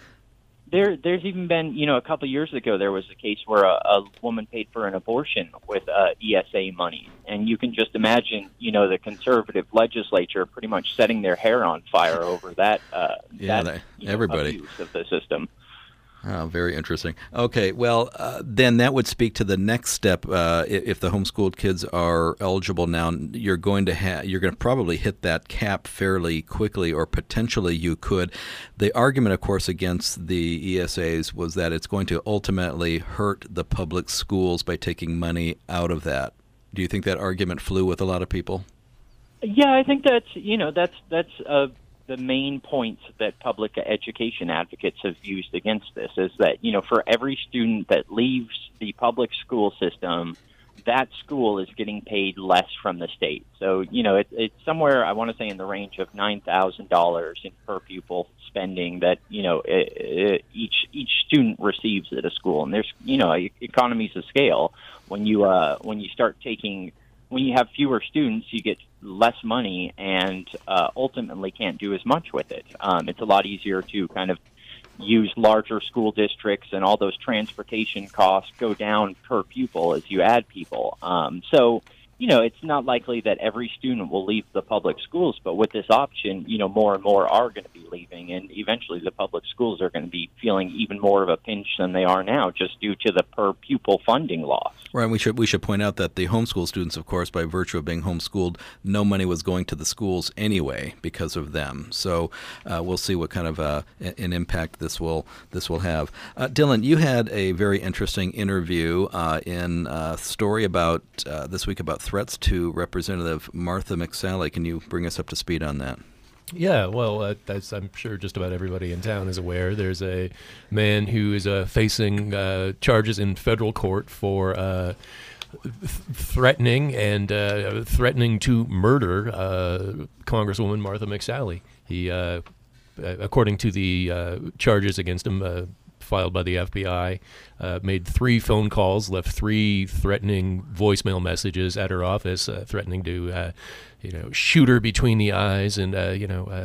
There, there's even been, you know, a couple of years ago, there was a case where a, a woman paid for an abortion with uh, E S A money. And you can just imagine, you know, the conservative legislature pretty much setting their hair on fire over that, uh, yeah, that they, everybody. Know, abuse of the system. Oh, very interesting. Okay, well, uh, then that would speak to the next step. Uh, if the homeschooled kids are eligible now, you're going to ha- you're going to probably hit that cap fairly quickly, or potentially you could. The argument, of course, against the E S As was that it's going to ultimately hurt the public schools by taking money out of that. Do you think that argument flew with a lot of people? Yeah, I think that's, you know, that's that's uh, the main points that public education advocates have used against this is that, you know, for every student that leaves the public school system, that school is getting paid less from the state. So, you know, it, it's somewhere, I want to say, in the range of nine thousand dollars in per pupil spending that, you know, it, it, each each student receives at a school. And there's, you know, economies of scale. When you uh, when you start taking, when you have fewer students, you get less money and uh, ultimately can't do as much with it. Um, it's a lot easier to kind of use larger school districts, and all those transportation costs go down per pupil as you add people. Um, so, you know, it's not likely that every student will leave the public schools, but with this option, you know, more and more are going to be leaving, and eventually the public schools are going to be feeling even more of a pinch than they are now, just due to the per pupil funding loss. Right, and we should we should point out that the homeschool students, of course, by virtue of being homeschooled, no money was going to the schools anyway because of them. So uh, we'll see what kind of uh, an impact this will this will have. Uh, Dylan, you had a very interesting interview uh, in a story about uh, this week about threats to Representative Martha McSally. Can you bring us up to speed on that? Yeah, well, uh, as I'm sure just about everybody in town is aware, there's a man who is uh, facing uh, charges in federal court for uh, th- threatening and uh, threatening to murder uh, Congresswoman Martha McSally. He, uh, according to the uh, charges against him, uh, filed by the F B I, uh, made three phone calls, left three threatening voicemail messages at her office, uh, threatening to, uh, you know, shoot her between the eyes, and uh, you know,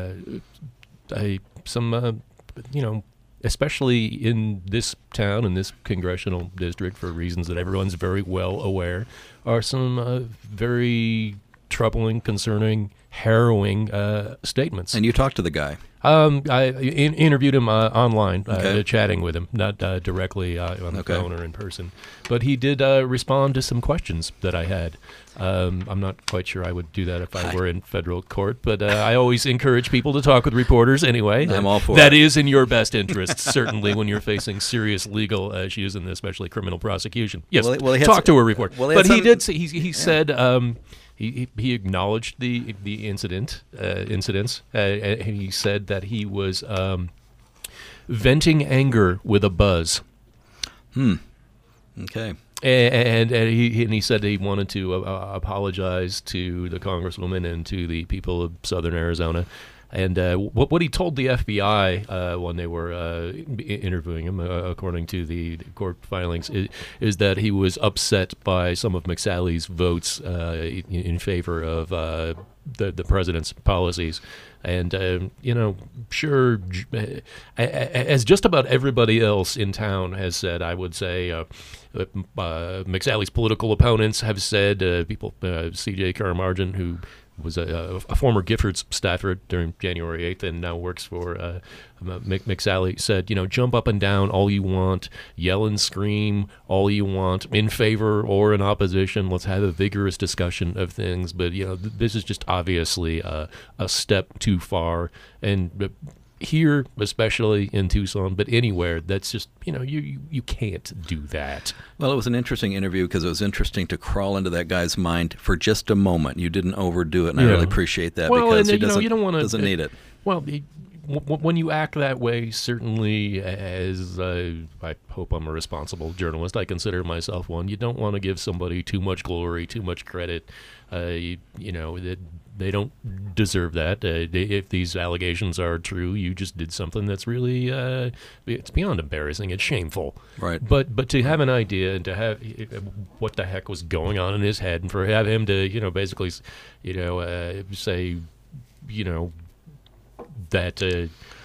uh, I, some, uh, you know, especially in this town, in this congressional district, for reasons that everyone's very well aware, are some uh, very troubling, concerning, harrowing uh, statements. And you talked to the guy. Um, I in, interviewed him uh, online, uh, okay. chatting with him, not uh, directly uh, on the okay. phone or in person. But he did uh, respond to some questions that I had. Um, I'm not quite sure I would do that if I were in federal court, but uh, I always encourage people to talk with reporters anyway. I'm all for that. That it. is in your best interest, certainly, when you're facing serious legal issues, and especially criminal prosecution. Yes, well, well, talk some, to a reporter. Well, he but some, he did say, he, he yeah. said... Um, He he acknowledged the the incident uh, incidents, uh, and he said that he was um, venting anger with a buzz. Hmm. Okay. And, and he and he said he wanted to uh, apologize to the Congresswoman and to the people of Southern Arizona. And uh, what what he told the F B I uh, when they were uh, interviewing him, uh, according to the court filings, is, is that he was upset by some of McSally's votes uh, in, in favor of uh, the the president's policies. And uh, you know, sure, as just about everybody else in town has said, I would say. Uh, Uh, McSally's political opponents have said, uh, people, uh, C J Carmargin, who was a, a former Giffords staffer during January eighth and now works for uh, Mick McSally, said, you know, jump up and down all you want, yell and scream all you want, in favor or in opposition. Let's have a vigorous discussion of things. But, you know, th- this is just obviously a, a step too far. And uh, here, especially in Tucson, but anywhere, that's just, you know, you, you, you can't do that. Well, it was an interesting interview because it was interesting to crawl into that guy's mind for just a moment. You didn't overdo it, and Yeah. I really appreciate that Well, because and, he you know, doesn't, you don't wanna- doesn't need it. Well, he, w- when you act that way, certainly as uh, I hope I'm a responsible journalist, I consider myself one, you don't want to give somebody too much glory, too much credit. Uh, you, you know, that they don't deserve that. Uh, they, if these allegations are true, you just did something that's really, uh, it's beyond embarrassing. It's shameful. Right. But but to have an idea and to have uh, what the heck was going on in his head, and for have him to, you know, basically, you know, uh, say, you know, that uh,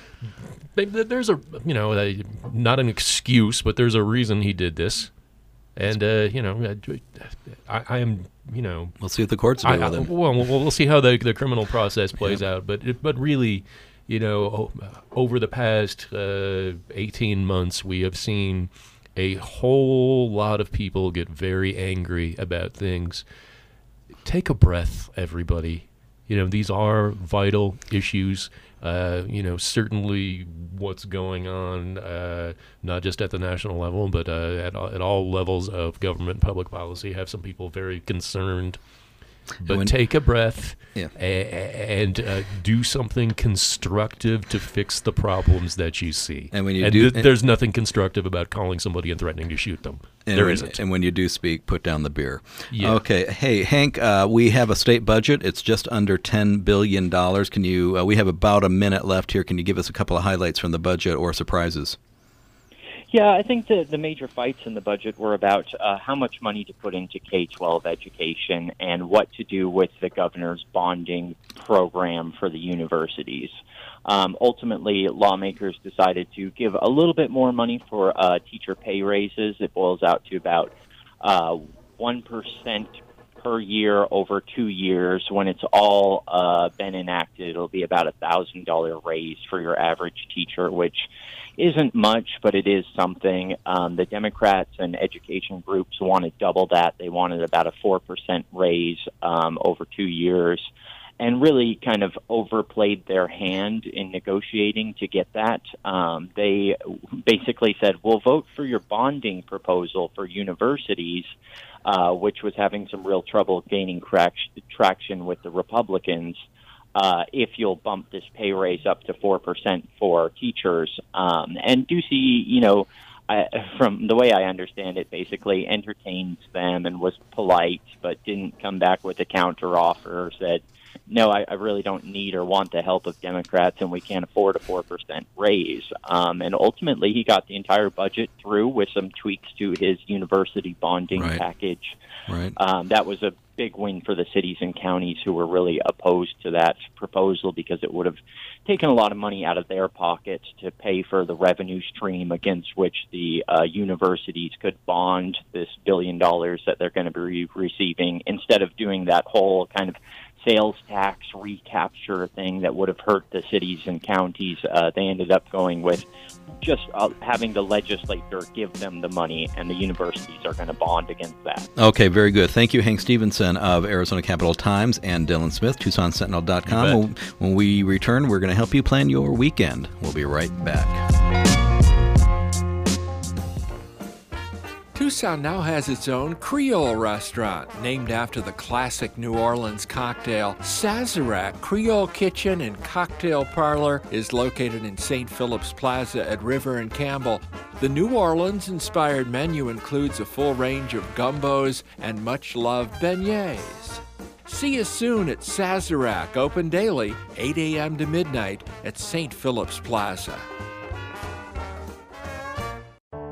there's a, you know, uh, not an excuse, but there's a reason he did this. And, uh, you know, I, I am, you know... We'll see what the courts do I, with him. Well, we'll we'll see how the, the criminal process plays yeah. out. But but really, you know, over the past uh, eighteen months, we have seen a whole lot of people get very angry about things. Take a breath, everybody. You know, these are vital issues. Uh, you know, certainly what's going on, uh, not just at the national level, but uh, at, at all levels of government and public policy, have some people very concerned. But when, take a breath yeah. a, and uh, do something constructive to fix the problems that you see. And when you and do, th- there's nothing constructive about calling somebody and threatening to shoot them. And there when, isn't. And when you do speak, put down the beer. Yeah. Okay. Hey, Hank, uh, we have a state budget. It's just under ten billion dollars. Can you? Uh, we have about a minute left here. Can you give us a couple of highlights from the budget or surprises? Yeah, I think the, the major fights in the budget were about uh, how much money to put into K twelve education and what to do with the governor's bonding program for the universities. Um, ultimately, lawmakers decided to give a little bit more money for uh, teacher pay raises. It boils out to about uh, one percent per year over two years. When it's all uh, been enacted, it'll be about a one thousand dollars raise for your average teacher, which isn't much, but it is something. Um, the Democrats and education groups want to double that. They wanted about a four percent raise um, over two years and really kind of overplayed their hand in negotiating to get that. Um, they basically said, we'll vote for your bonding proposal for universities, uh, which was having some real trouble gaining traction with the Republicans. Uh, if you'll bump this pay raise up to four percent for teachers. Um, and Ducey, you know, I, from the way I understand it, basically entertained them and was polite, but didn't come back with a counteroffer or said, no, I, I really don't need or want the help of Democrats, and we can't afford a four percent raise. Um, and ultimately, he got the entire budget through with some tweaks to his university bonding right. package. Right. Um, that was a big win for the cities and counties who were really opposed to that proposal because it would have taken a lot of money out of their pockets to pay for the revenue stream against which the uh, universities could bond this billion dollars that they're going to be receiving, instead of doing that whole kind of sales tax recapture thing that would have hurt the cities and counties. Uh, they ended up going with just uh, having the legislature give them the money, and the universities are going to bond against that. Okay, very good. Thank you, Hank Stevenson of Arizona Capital Times, and Dylan Smith, Tucson Sentinel dot com. When, when we return, we're going to help you plan your weekend. We'll be right back. Tucson now has its own Creole restaurant, named after the classic New Orleans cocktail. Sazerac Creole Kitchen and Cocktail Parlor is located in Saint Philip's Plaza at River and Campbell. The New Orleans-inspired menu includes a full range of gumbos and much-loved beignets. See you soon at Sazerac, open daily, eight a.m. to midnight at Saint Philip's Plaza.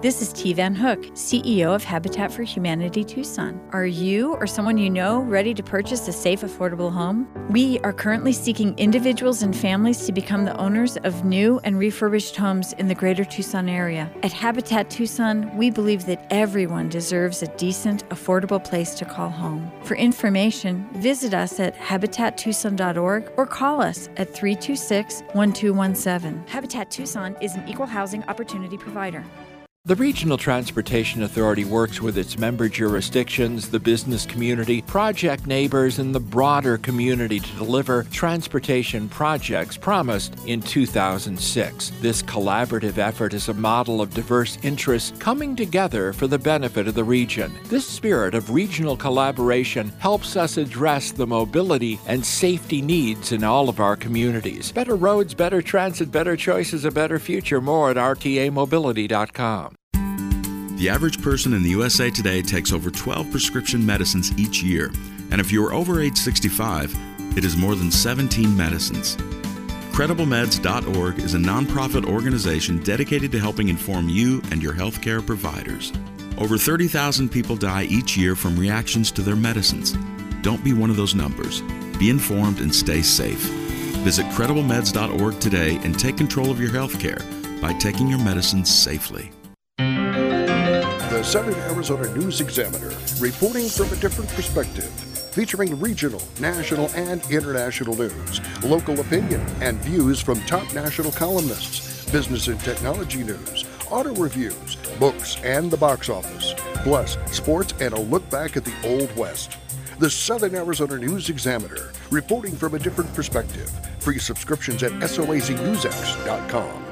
This is T. Van Hook, C E O of Habitat for Humanity Tucson. Are you or someone you know ready to purchase a safe, affordable home? We are currently seeking individuals and families to become the owners of new and refurbished homes in the greater Tucson area. At Habitat Tucson, we believe that everyone deserves a decent, affordable place to call home. For information, visit us at habitat tucson dot org or call us at three two six, one two one seven. Habitat Tucson is an equal housing opportunity provider. The Regional Transportation Authority works with its member jurisdictions, the business community, project neighbors, and the broader community to deliver transportation projects promised in two thousand six. This collaborative effort is a model of diverse interests coming together for the benefit of the region. This spirit of regional collaboration helps us address the mobility and safety needs in all of our communities. Better roads, better transit, better choices, a better future. More at r t a mobility dot com. The average person in the U S A today takes over twelve prescription medicines each year, and if you are over age sixty-five, it is more than seventeen medicines. credible meds dot org is a nonprofit organization dedicated to helping inform you and your healthcare providers. Over thirty thousand people die each year from reactions to their medicines. Don't be one of those numbers. Be informed and stay safe. Visit credible meds dot org today and take control of your healthcare by taking your medicines safely. The Southern Arizona News Examiner, reporting from a different perspective, featuring regional, national, and international news, local opinion, and views from top national columnists, business and technology news, auto reviews, books, and the box office, plus sports and a look back at the Old West. The Southern Arizona News Examiner, reporting from a different perspective. Free subscriptions at S O A Z news x dot com.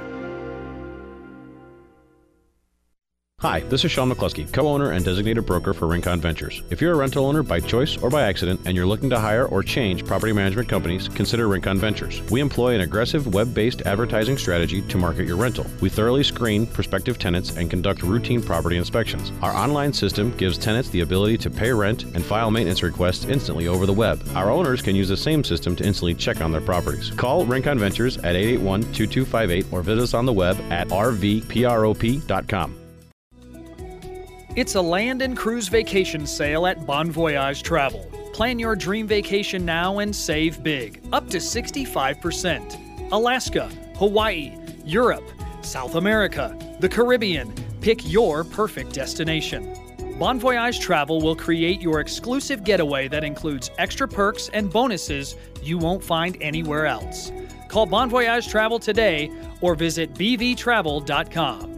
Hi, this is Sean McCluskey, co-owner and designated broker for Rincon Ventures. If you're a rental owner by choice or by accident and you're looking to hire or change property management companies, consider Rincon Ventures. We employ an aggressive web-based advertising strategy to market your rental. We thoroughly screen prospective tenants and conduct routine property inspections. Our online system gives tenants the ability to pay rent and file maintenance requests instantly over the web. Our owners can use the same system to instantly check on their properties. Call Rincon Ventures at eight eight one, two two five eight or visit us on the web at r v prop dot com. It's a land and cruise vacation sale at Bon Voyage Travel. Plan your dream vacation now and save big, up to sixty-five percent. Alaska, Hawaii, Europe, South America, the Caribbean. Pick your perfect destination. Bon Voyage Travel will create your exclusive getaway that includes extra perks and bonuses you won't find anywhere else. Call Bon Voyage Travel today or visit b v travel dot com.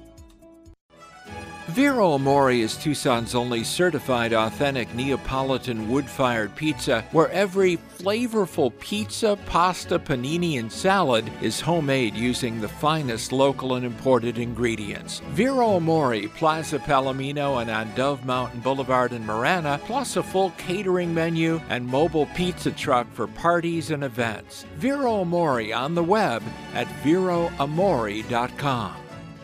Vero Amore is Tucson's only certified authentic Neapolitan wood-fired pizza, where every flavorful pizza, pasta, panini, and salad is homemade using the finest local and imported ingredients. Vero Amore, Plaza Palomino, and on Dove Mountain Boulevard in Marana, plus a full catering menu and mobile pizza truck for parties and events. Vero Amore on the web at vero amore dot com.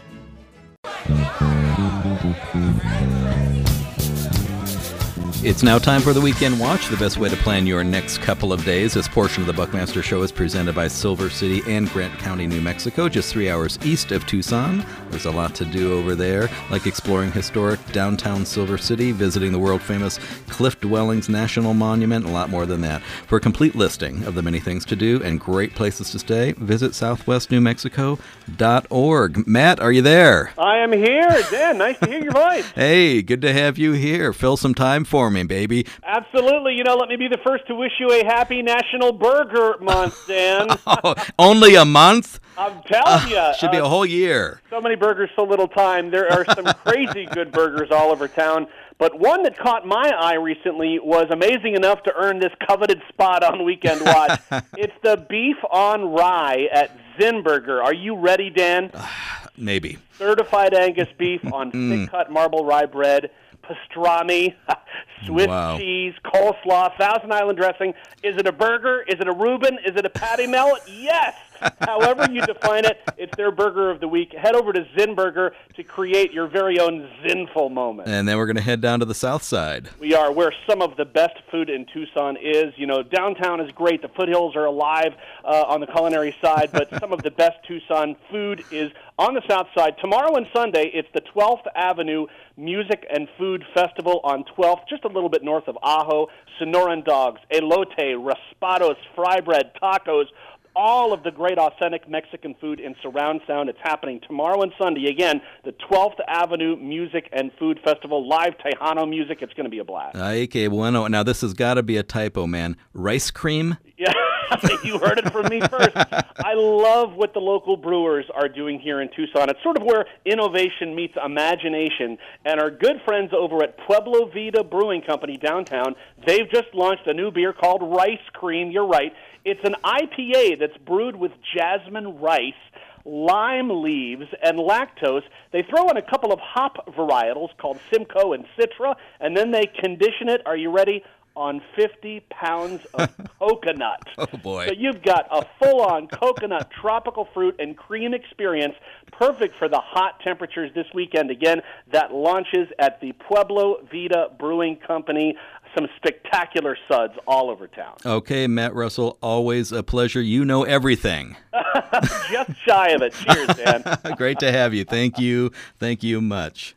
It's now time for the Weekend Watch, the best way to plan your next couple of days. This portion of the Buckmaster Show is presented by Silver City and Grant County, New Mexico, just three hours east of Tucson. There's a lot to do over there, like exploring historic downtown Silver City, visiting the world-famous Cliff Dwellings National Monument, and a lot more than that. For a complete listing of the many things to do and great places to stay, visit southwest new mexico dot org. Matt, are you there? I am here. Dan, nice to hear your voice. Hey, good to have you here. Fill some time for me, baby. Absolutely. You know, let me be the first to wish you a happy National Burger Month, Dan. Oh, only a month? I'm telling you. Uh, should be a uh, whole year. So many burgers, so little time. There are some crazy good burgers all over town. But one that caught my eye recently was amazing enough to earn this coveted spot on Weekend Watch. It's the beef on rye at Zinburger. Are you ready, Dan? Maybe. Certified Angus beef on Mm. thick-cut marble rye bread, pastrami, Swiss Wow. cheese, coleslaw, Thousand Island dressing. Is it a burger? Is it a Reuben? Is it a patty melt? Yes! However you define it, it's their burger of the week. Head over to Zin Burger to create your very own Zinful moment. And then we're going to head down to the south side. We are where some of the best food in Tucson is. You know, downtown is great. The foothills are alive uh, on the culinary side, but some of the best Tucson food is on the south side. Tomorrow and Sunday, it's the twelfth Avenue Music and Food Festival on twelfth, just a little bit north of Ajo. Sonoran dogs, elote, raspados, fry bread, tacos, all of the great authentic Mexican food in surround sound. It's happening tomorrow and Sunday. Again, the twelfth Avenue Music and Food Festival, live Tejano music. It's going to be a blast. Ay, que bueno. Now, this has got to be a typo, man. Rice cream? Yeah, you heard it from me first. I love what the local brewers are doing here in Tucson. It's sort of where innovation meets imagination. And our good friends over at Pueblo Vida Brewing Company downtown, they've just launched a new beer called Rice Cream. You're right. It's an I P A that's brewed with jasmine rice, lime leaves, and lactose. They throw in a couple of hop varietals called Simcoe and Citra, and then they condition it. Are you ready? On fifty pounds of coconut. Oh, boy. So you've got a full-on coconut tropical fruit and cream experience, perfect for the hot temperatures this weekend. Again, that launches at the Pueblo Vida Brewing Company. Some spectacular suds all over town. Okay, Matt Russell, always a pleasure. You know everything. Just shy of it. Cheers, Dan. Great to have you. Thank you. Thank you much.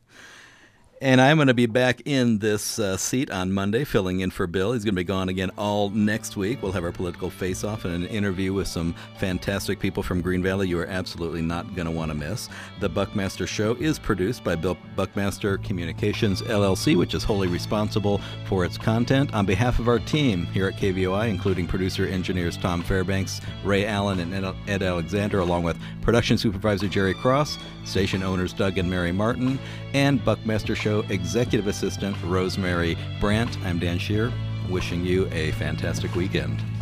And I'm going to be back in this uh, seat on Monday, filling in for Bill. He's going to be gone again all next week. We'll have our political face-off and an interview with some fantastic people from Green Valley you are absolutely not going to want to miss. The Buckmaster Show is produced by Bill Buckmaster Communications, L L C, which is wholly responsible for its content. On behalf of our team here at K V O I, including producer-engineers Tom Fairbanks, Ray Allen, and Ed Alexander, along with production supervisor Jerry Cross, station owners Doug and Mary Martin, and Buckmaster Show executive assistant Rosemary Brandt. I'm Dan Shear, wishing you a fantastic weekend.